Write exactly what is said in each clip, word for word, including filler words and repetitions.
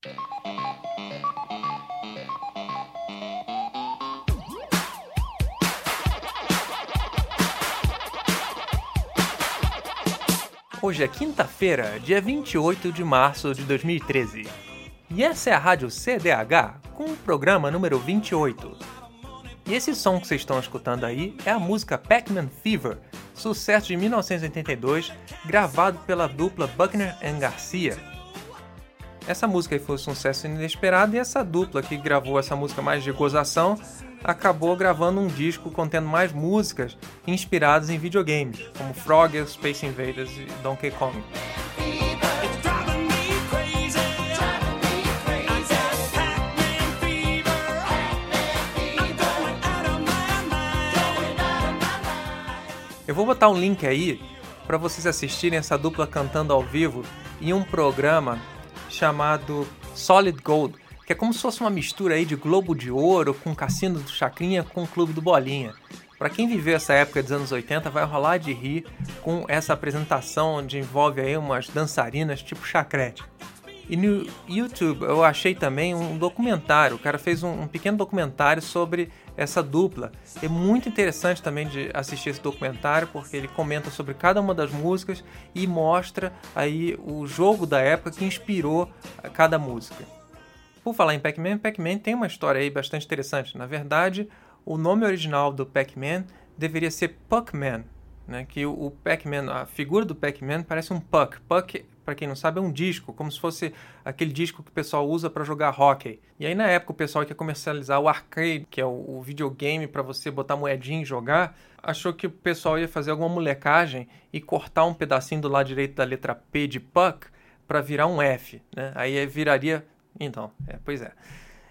Hoje é quinta-feira, dia vinte e oito de março de dois mil e treze. E essa é a Rádio C D H, com o programa número vinte e oito. E esse som que vocês estão escutando aí é a música Pac-Man Fever, sucesso de mil novecentos e oitenta e dois, gravado pela dupla Buckner and Garcia. Essa música aí foi um sucesso inesperado e essa dupla que gravou essa música mais de gozação acabou gravando um disco contendo mais músicas inspiradas em videogames, como Frogger, Space Invaders e Donkey Kong. Eu vou botar um link aí para vocês assistirem essa dupla cantando ao vivo em um programa chamado Solid Gold, que é como se fosse uma mistura aí de Globo de Ouro com Cassino do Chacrinha com o Clube do Bolinha. Para quem viveu essa época dos anos oitenta vai rolar de rir com essa apresentação onde envolve aí umas dançarinas tipo chacrete. E no YouTube eu achei também um documentário, o cara fez um, um pequeno documentário sobre essa dupla. É muito interessante também de assistir esse documentário porque ele comenta sobre cada uma das músicas e mostra aí o jogo da época que inspirou cada música. Por falar em Pac-Man, Pac-Man tem uma história aí bastante interessante. Na verdade, o nome original do Pac-Man deveria ser Puck-Man, né? Que o Pac-Man, a figura do Pac-Man parece um puck. Puck, para quem não sabe, é um disco, como se fosse aquele disco que o pessoal usa para jogar hockey. E aí na época o pessoal que ia comercializar o arcade, que é o, o videogame para você botar moedinha e jogar, achou que o pessoal ia fazer alguma molecagem e cortar um pedacinho do lado direito da letra P de puck para virar um F, né? Aí viraria... Então, é, pois é.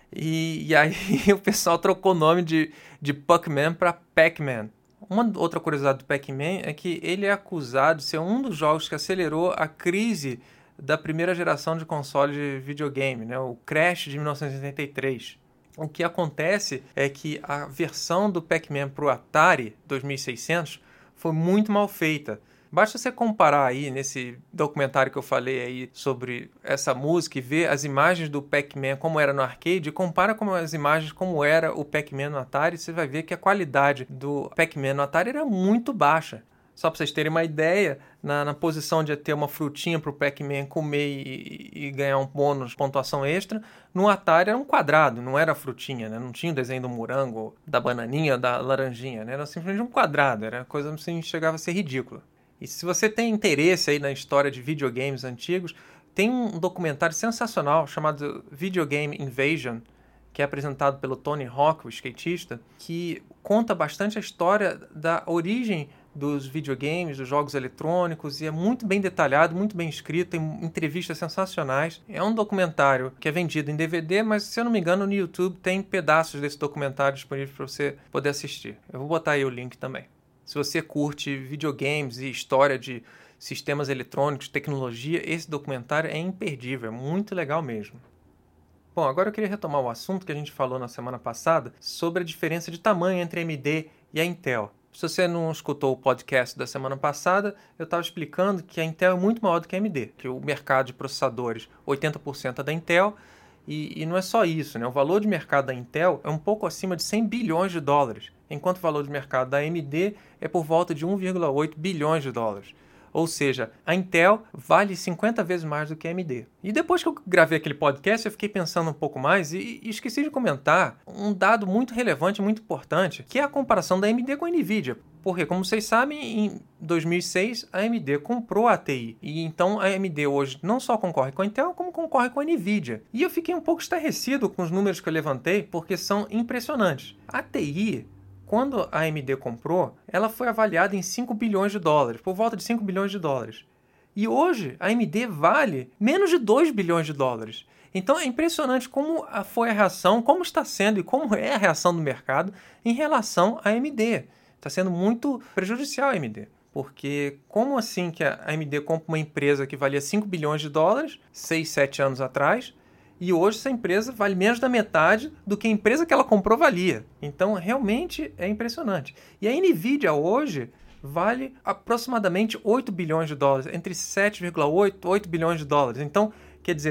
E, e aí o pessoal trocou o nome de, de Puck-Man para Pac-Man. Uma outra curiosidade do Pac-Man é que ele é acusado de ser um dos jogos que acelerou a crise da primeira geração de console de videogame, né? O Crash de mil novecentos e oitenta e três. O que acontece é que a versão do Pac-Man para o Atari dois mil e seiscentos foi muito mal feita. Basta você comparar aí nesse documentário que eu falei aí sobre essa música e ver as imagens do Pac-Man como era no arcade e compara com as imagens como era o Pac-Man no Atari, você vai ver que a qualidade do Pac-Man no Atari era muito baixa. Só para vocês terem uma ideia, na, na posição de ter uma frutinha para o Pac-Man comer e, e ganhar um bônus, pontuação extra, no Atari era um quadrado, não era frutinha, né? Não tinha o desenho do morango, da bananinha, da laranjinha, né? Era simplesmente um quadrado, era coisa assim, chegava a ser ridícula. E se você tem interesse aí na história de videogames antigos, tem um documentário sensacional chamado Videogame Invasion, que é apresentado pelo Tony Hawk, o skatista, que conta bastante a história da origem dos videogames, dos jogos eletrônicos, e é muito bem detalhado, muito bem escrito, tem entrevistas sensacionais. É um documentário que é vendido em D V D, mas se eu não me engano no YouTube tem pedaços desse documentário disponíveis para você poder assistir. Eu vou botar aí o link também. Se você curte videogames e história de sistemas eletrônicos, tecnologia, esse documentário é imperdível, é muito legal mesmo. Bom, agora eu queria retomar o assunto que a gente falou na semana passada sobre a diferença de tamanho entre a A M D e a Intel. Se você não escutou o podcast da semana passada, eu estava explicando que a Intel é muito maior do que a A M D, que o mercado de processadores, oitenta por cento é da Intel, e, e não é só isso, né? O valor de mercado da Intel é um pouco acima de cem bilhões de dólares, enquanto o valor de mercado da A M D é por volta de um vírgula oito bilhões de dólares. Ou seja, a Intel vale cinquenta vezes mais do que a A M D. E depois que eu gravei aquele podcast, eu fiquei pensando um pouco mais e, e esqueci de comentar um dado muito relevante, muito importante, que é a comparação da A M D com a Nvidia. Porque, como vocês sabem, em dois mil e seis a A M D comprou a A T I. E então a A M D hoje não só concorre com a Intel, como concorre com a Nvidia. E eu fiquei um pouco estarrecido com os números que eu levantei, porque são impressionantes. A A T I... Quando a A M D comprou, ela foi avaliada em cinco bilhões de dólares, por volta de cinco bilhões de dólares. E hoje a A M D vale menos de dois bilhões de dólares. Então é impressionante como foi a reação, como está sendo e como é a reação do mercado em relação à A M D. Está sendo muito prejudicial a A M D. Porque como assim que a A M D compra uma empresa que valia cinco bilhões de dólares, seis, sete anos atrás, e hoje essa empresa vale menos da metade do que a empresa que ela comprou valia. Então, realmente é impressionante. E a Nvidia hoje vale aproximadamente oito bilhões de dólares, entre sete vírgula oito e oito bilhões de dólares. Então, quer dizer,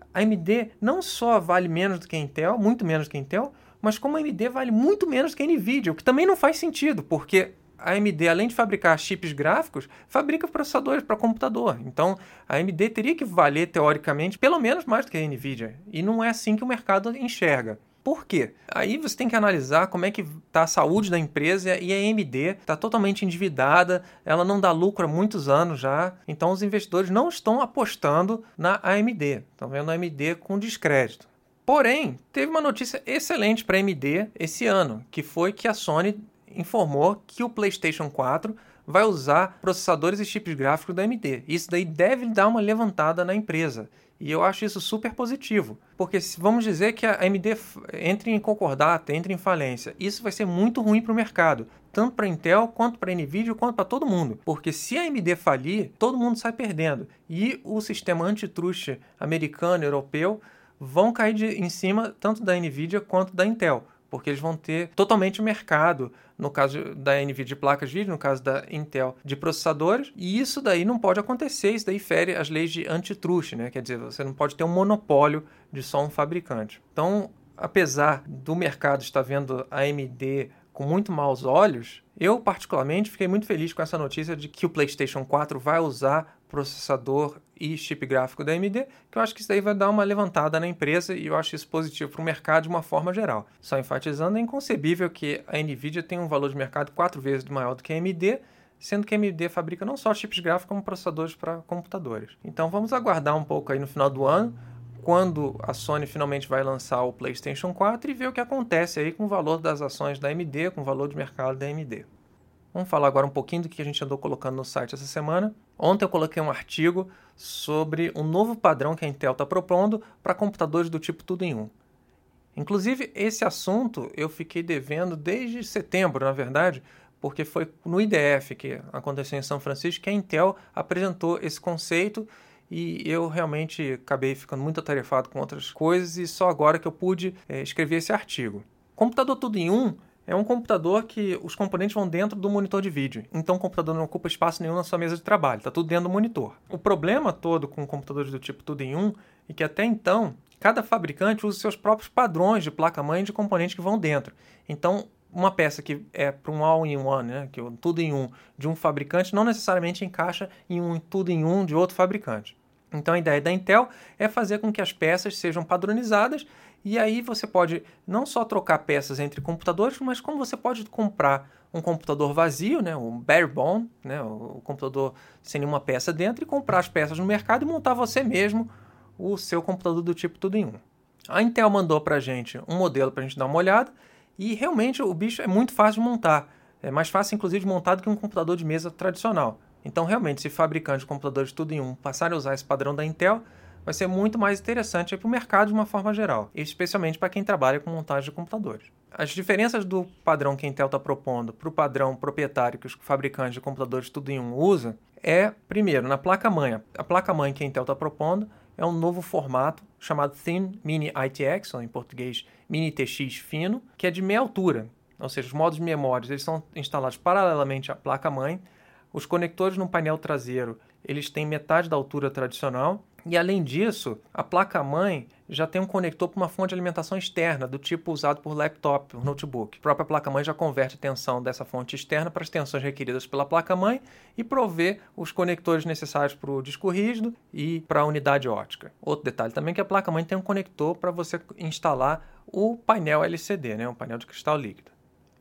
a AMD não só vale menos do que a Intel, muito menos do que a Intel, mas como a AMD vale muito menos que a NVIDIA, o que também não faz sentido, porque a AMD, além de fabricar chips gráficos, fabrica processadores para computador. Então, a AMD teria que valer, teoricamente, pelo menos mais do que a NVIDIA. E não é assim que o mercado enxerga. Por quê? Aí você tem que analisar como é que está a saúde da empresa e a A M D está totalmente endividada, ela não dá lucro há muitos anos já, então os investidores não estão apostando na A M D, estão vendo a A M D com descrédito. Porém, teve uma notícia excelente para a A M D esse ano, que foi que a Sony informou que o PlayStation quatro vai usar processadores e chips gráficos da A M D. Isso daí deve dar uma levantada na empresa. E eu acho isso super positivo, porque se vamos dizer que a A M D entre em concordata, entre em falência, isso vai ser muito ruim para o mercado, tanto para a Intel, quanto para a NVIDIA, quanto para todo mundo. Porque se a A M D falir, todo mundo sai perdendo. E o sistema antitruste americano e europeu vão cair de, em cima tanto da NVIDIA quanto da Intel, porque eles vão ter totalmente o mercado, no caso da NVIDIA de placas de vídeo, no caso da Intel de processadores, e isso daí não pode acontecer, isso daí fere as leis de antitruste, né? Quer dizer, você não pode ter um monopólio de só um fabricante. Então, apesar do mercado estar vendo a A M D com muito maus olhos, eu particularmente fiquei muito feliz com essa notícia de que o PlayStation quatro vai usar processador e chip gráfico da A M D, que eu acho que isso daí vai dar uma levantada na empresa e eu acho isso positivo para o mercado de uma forma geral. Só enfatizando, é inconcebível que a NVIDIA tenha um valor de mercado quatro vezes maior do que a A M D, sendo que a A M D fabrica não só chips gráficos, como processadores para computadores. Então vamos aguardar um pouco aí no final do ano, quando a Sony finalmente vai lançar o PlayStation quatro e ver o que acontece aí com o valor das ações da A M D, com o valor de mercado da A M D. Vamos falar agora um pouquinho do que a gente andou colocando no site essa semana. Ontem eu coloquei um artigo sobre um novo padrão que a Intel está propondo para computadores do tipo tudo em um. Inclusive, esse assunto eu fiquei devendo desde setembro, na verdade, porque foi no I D F, que aconteceu em São Francisco, que a Intel apresentou esse conceito e eu realmente acabei ficando muito atarefado com outras coisas e só agora que eu pude é, escrever esse artigo. Computador tudo em um é um computador que os componentes vão dentro do monitor de vídeo. Então o computador não ocupa espaço nenhum na sua mesa de trabalho, está tudo dentro do monitor. O problema todo com computadores do tipo tudo em um é que até então, cada fabricante usa seus próprios padrões de placa-mãe e de componentes que vão dentro. Então, uma peça que é para um all-in-one, né, que é um tudo em um de um fabricante, não necessariamente encaixa em um tudo em um de outro fabricante. Então a ideia da Intel é fazer com que as peças sejam padronizadas e aí você pode não só trocar peças entre computadores, mas como você pode comprar um computador vazio, né, um bare bone, né, o computador sem nenhuma peça dentro, e comprar as peças no mercado e montar você mesmo o seu computador do tipo tudo em um. A Intel mandou para a gente um modelo para a gente dar uma olhada e realmente o bicho é muito fácil de montar. É mais fácil, inclusive, de montar do que um computador de mesa tradicional. Então, realmente, se fabricantes de computadores tudo em um passarem a usar esse padrão da Intel, vai ser muito mais interessante para o mercado de uma forma geral, especialmente para quem trabalha com montagem de computadores. As diferenças do padrão que a Intel está propondo para o padrão proprietário que os fabricantes de computadores tudo em um usam é, primeiro, na placa-mãe. A placa-mãe que a Intel está propondo é um novo formato chamado Thin Mini I T X, ou em português Mini T X fino, que é de meia altura. Ou seja, os modos de memórias eles são instalados paralelamente à placa-mãe. Os conectores no painel traseiro, eles têm metade da altura tradicional. E, além disso, a placa-mãe já tem um conector para uma fonte de alimentação externa, do tipo usado por laptop, por notebook. A própria placa-mãe já converte a tensão dessa fonte externa para as tensões requeridas pela placa-mãe e provê os conectores necessários para o disco rígido e para a unidade ótica. Outro detalhe também é que a placa-mãe tem um conector para você instalar o painel L C D, né, um painel de cristal líquido.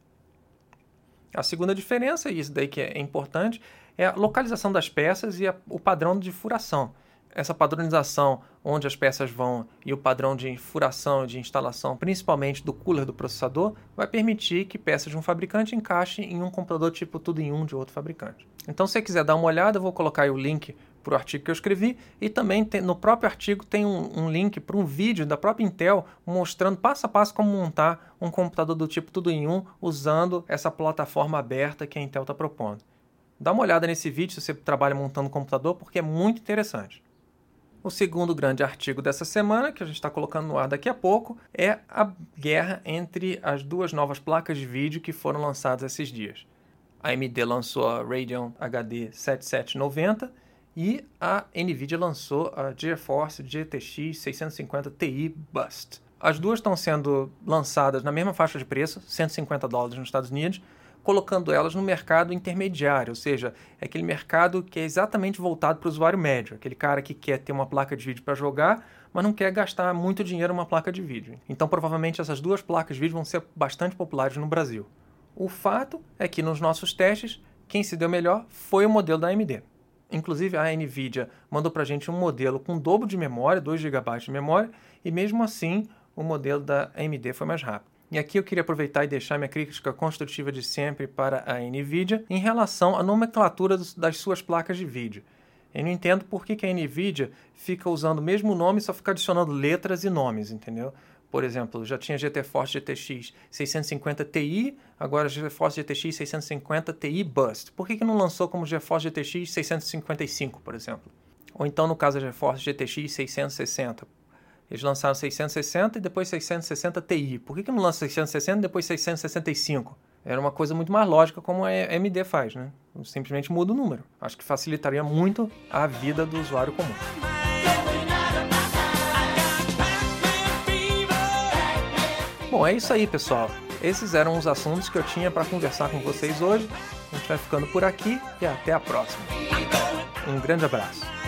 A segunda diferença, e isso daí que é importante, é a localização das peças e a, o padrão de furação. Essa padronização onde as peças vão e o padrão de furação e de instalação, principalmente do cooler do processador, vai permitir que peças de um fabricante encaixem em um computador tipo tudo em um de outro fabricante. Então, se você quiser dar uma olhada, eu vou colocar aí o link para o artigo que eu escrevi e também tem, no próprio artigo tem um, um link para um vídeo da própria Intel mostrando passo a passo como montar um computador do tipo tudo em um usando essa plataforma aberta que a Intel está propondo. Dá uma olhada nesse vídeo se você trabalha montando um computador porque é muito interessante. O segundo grande artigo dessa semana, que a gente está colocando no ar daqui a pouco, é a guerra entre as duas novas placas de vídeo que foram lançadas esses dias. A A M D lançou a Radeon H D setenta e sete noventa e a NVIDIA lançou a GeForce G T X seiscentos e cinquenta Ti Bust. As duas estão sendo lançadas na mesma faixa de preço, cento e cinquenta dólares nos Estados Unidos, colocando elas no mercado intermediário, ou seja, é aquele mercado que é exatamente voltado para o usuário médio, aquele cara que quer ter uma placa de vídeo para jogar, mas não quer gastar muito dinheiro numa placa de vídeo. Então, provavelmente, essas duas placas de vídeo vão ser bastante populares no Brasil. O fato é que, nos nossos testes, quem se deu melhor foi o modelo da A M D. Inclusive, a NVIDIA mandou para a gente um modelo com dobro de memória, dois gigabytes de memória, e mesmo assim, o modelo da A M D foi mais rápido. E aqui eu queria aproveitar e deixar minha crítica construtiva de sempre para a NVIDIA em relação à nomenclatura das suas placas de vídeo. Eu não entendo por que a NVIDIA fica usando o mesmo nome e só fica adicionando letras e nomes, entendeu? Por exemplo, já tinha GeForce G T X seiscentos e cinquenta Ti, agora GeForce G T X seiscentos e cinquenta Ti Bust. Por que que não lançou como GeForce G T X seiscentos e cinquenta e cinco, por exemplo? Ou então, no caso da GeForce G T X seiscentos e sessenta. Eles lançaram seiscentos e sessenta e depois seiscentos e sessenta Ti. Por que que não lança seiscentos e sessenta e depois seiscentos e sessenta e cinco? Era uma coisa muito mais lógica como a A M D faz, né? Simplesmente muda o número. Acho que facilitaria muito a vida do usuário comum. Bom, é isso aí, pessoal. Esses eram os assuntos que eu tinha para conversar com vocês hoje. A gente vai ficando por aqui e até a próxima. Um grande abraço.